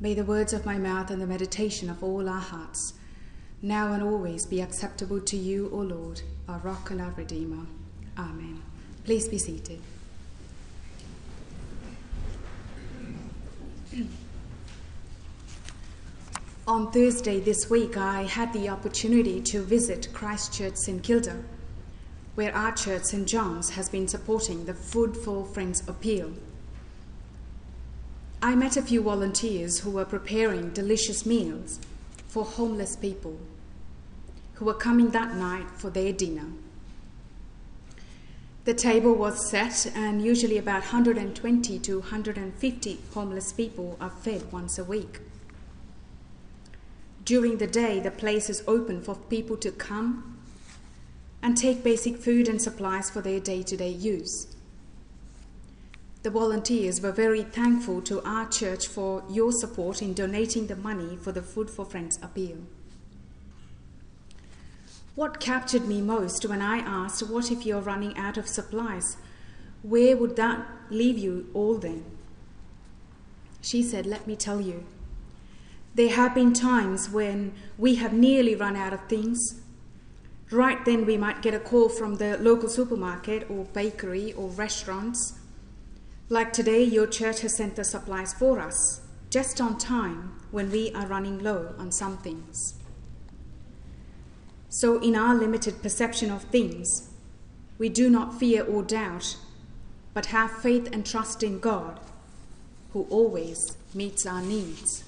May the words of my mouth and the meditation of all our hearts, now and always, be acceptable to you, O Lord, our rock and our Redeemer. Amen. Please be seated. On Thursday this week, I had the opportunity to visit Christchurch St Kilda, where our church St John's has been supporting the Food for Friends appeal. I met a few volunteers who were preparing delicious meals for homeless people who were coming that night for their dinner. The table was set, and usually about 120 to 150 homeless people are fed once a week. During the day, the place is open for people to come and take basic food and supplies for their day-to-day use. The volunteers were very thankful to our church for your support in donating the money for the Food for Friends appeal. What captured me most when I asked, what if you're running out of supplies? Where would that leave you all then? She said, let me tell you, there have been times when we have nearly run out of things. Right then we might get a call from the local supermarket or bakery or restaurants. Like today, your church has sent the supplies for us, just on time when we are running low on some things. So in our limited perception of things, we do not fear or doubt, but have faith and trust in God, who always meets our needs.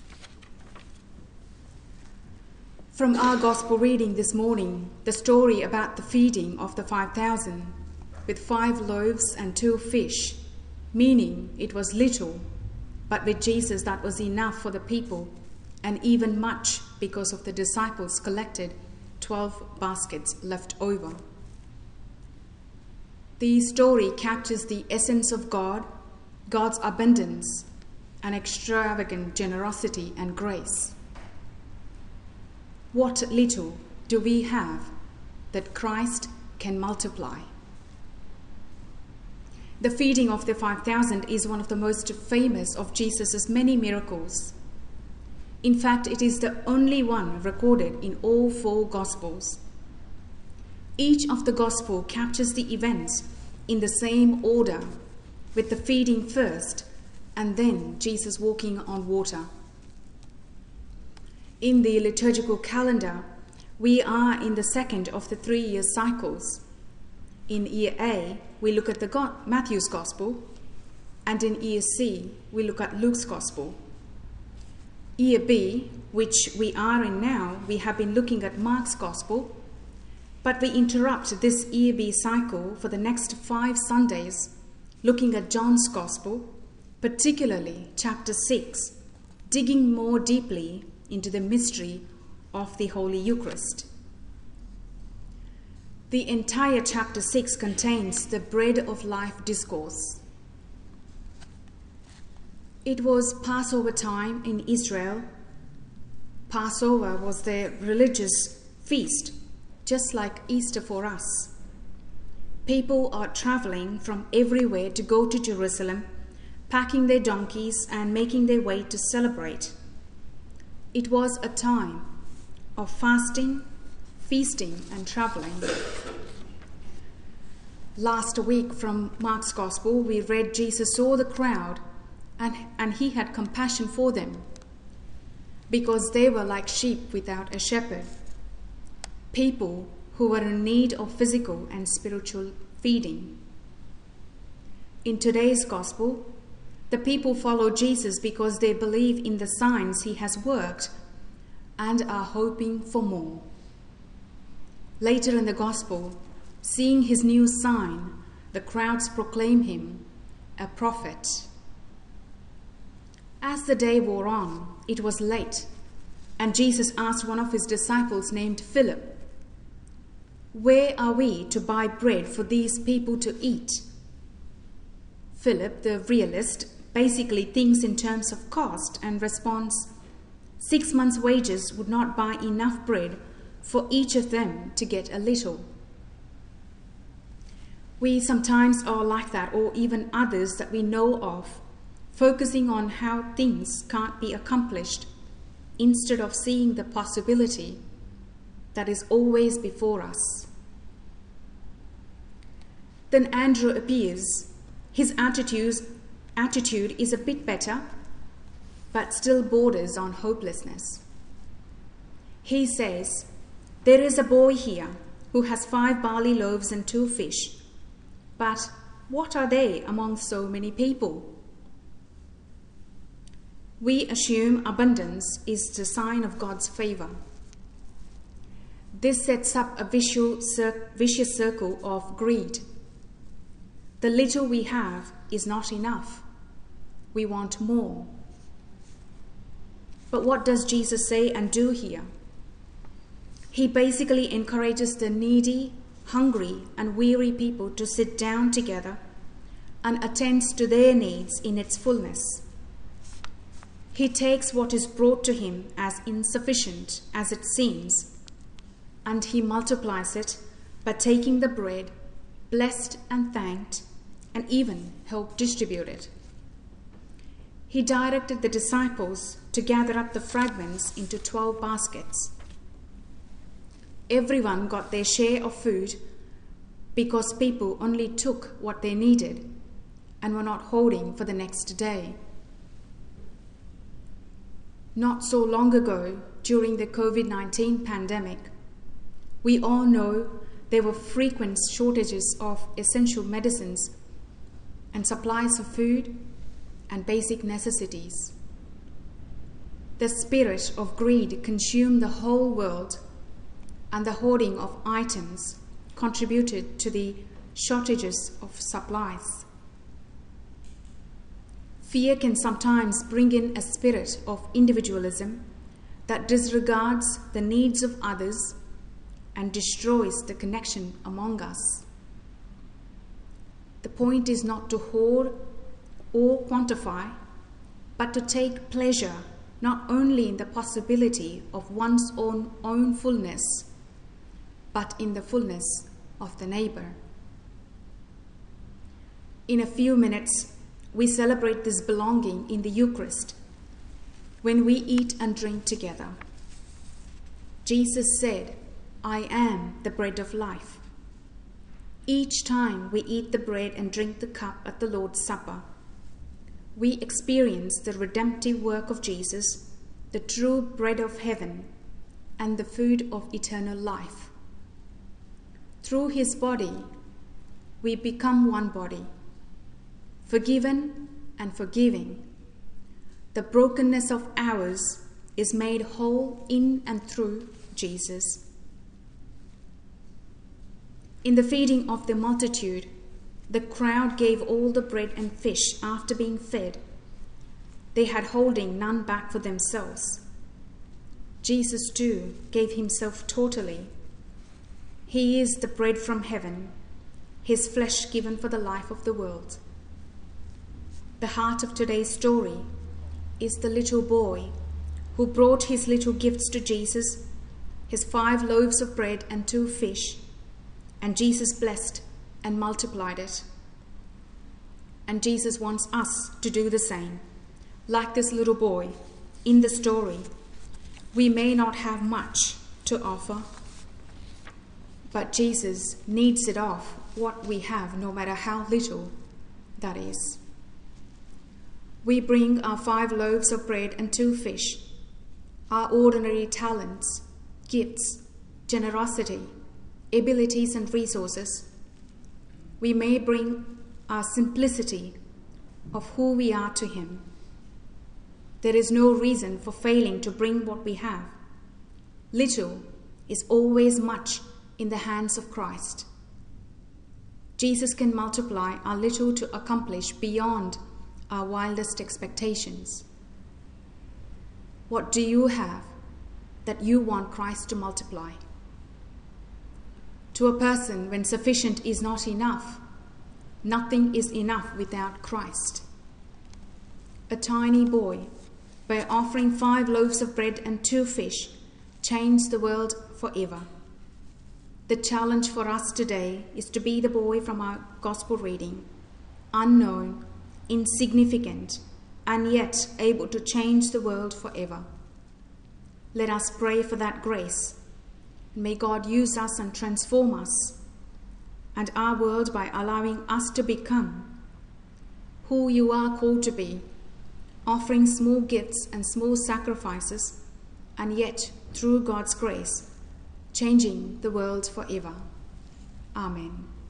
From our gospel reading this morning, the story about the feeding of the 5,000 with 5 loaves and 2 fish, meaning it was little, but with Jesus that was enough for the people, and even much because of the disciples collected 12 baskets left over. The story captures the essence of God, God's abundance, and extravagant generosity and grace. What little do we have that Christ can multiply? The feeding of the 5,000 is one of the most famous of Jesus' many miracles. In fact, it is the only one recorded in all 4 Gospels. Each of the Gospel captures the events in the same order, with the feeding first and then Jesus walking on water. In the liturgical calendar, we are in the second of the 3-year cycles. In year A, we look at Matthew's Gospel, and in year C, we look at Luke's Gospel. Year B, which we are in now, we have been looking at Mark's Gospel, but we interrupt this year B cycle for the next 5 Sundays, looking at John's Gospel, particularly chapter 6, digging more deeply into the mystery of the Holy Eucharist. The entire chapter 6 contains the bread of life discourse. It was Passover time in Israel. Passover was their religious feast, just like Easter for us. People are traveling from everywhere to go to Jerusalem, packing their donkeys and making their way to celebrate. It was a time of fasting, feasting, and traveling. Last week from Mark's Gospel, we read Jesus saw the crowd and he had compassion for them because they were like sheep without a shepherd, people who were in need of physical and spiritual feeding. In today's Gospel, the people follow Jesus because they believe in the signs he has worked and are hoping for more. Later in the Gospel, seeing his new sign, the crowds proclaim him a prophet. As the day wore on, it was late, and Jesus asked one of his disciples named Philip, "Where are we to buy bread for these people to eat?" Philip, the realist, basically thinks in terms of cost and responds, 6 months' wages would not buy enough bread for each of them to get a little. We sometimes are like that, or even others that we know of, focusing on how things can't be accomplished instead of seeing the possibility that is always before us. Then Andrew appears. His attitude is a bit better, but still borders on hopelessness. He says, "There is a boy here who has 5 barley loaves and 2 fish. But what are they among so many people?" We assume abundance is the sign of God's favor. This sets up a vicious circle of greed. The little we have is not enough. We want more. But what does Jesus say and do here? He basically encourages the needy, hungry, and weary people to sit down together and attends to their needs in its fullness. He takes what is brought to him as insufficient as it seems, and he multiplies it by taking the bread, blessed and thanked, and even helped distribute it. He directed the disciples to gather up the fragments into 12 baskets. Everyone got their share of food because people only took what they needed and were not holding for the next day. Not so long ago, during the COVID-19 pandemic, we all know there were frequent shortages of essential medicines and supplies of food and basic necessities. The spirit of greed consumed the whole world, and the hoarding of items contributed to the shortages of supplies. Fear can sometimes bring in a spirit of individualism that disregards the needs of others and destroys the connection among us. The point is not to hoard or quantify, but to take pleasure not only in the possibility of one's own fullness, but in the fullness of the neighbor. In a few minutes, we celebrate this belonging in the Eucharist when we eat and drink together. Jesus said, "I am the bread of life." Each time we eat the bread and drink the cup at the Lord's Supper, we experience the redemptive work of Jesus, the true bread of heaven, and the food of eternal life. Through his body, we become one body, forgiven and forgiving. The brokenness of ours is made whole in and through Jesus. In the feeding of the multitude, the crowd gave all the bread and fish after being fed. They had holding none back for themselves. Jesus too gave himself totally. He is the bread from heaven, his flesh given for the life of the world. The heart of today's story is the little boy who brought his little gifts to Jesus, his 5 loaves of bread and 2 fish, and Jesus blessed and multiplied it. And Jesus wants us to do the same. Like this little boy in the story, we may not have much to offer, but Jesus needs it off what we have, no matter how little that is. We bring our 5 loaves of bread and 2 fish, our ordinary talents, gifts, generosity, abilities and resources. We may bring our simplicity of who we are to him. There is no reason for failing to bring what we have. Little is always much in the hands of Christ. Jesus can multiply our little to accomplish beyond our wildest expectations. What do you have that you want Christ to multiply? To a person, when sufficient is not enough, nothing is enough without Christ. A tiny boy, by offering 5 loaves of bread and 2 fish, changed the world forever. The challenge for us today is to be the boy from our gospel reading, unknown, insignificant, and yet able to change the world forever. Let us pray for that grace. May God use us and transform us and our world by allowing us to become who you are called to be, offering small gifts and small sacrifices, and yet, through God's grace, changing the world forever. Amen.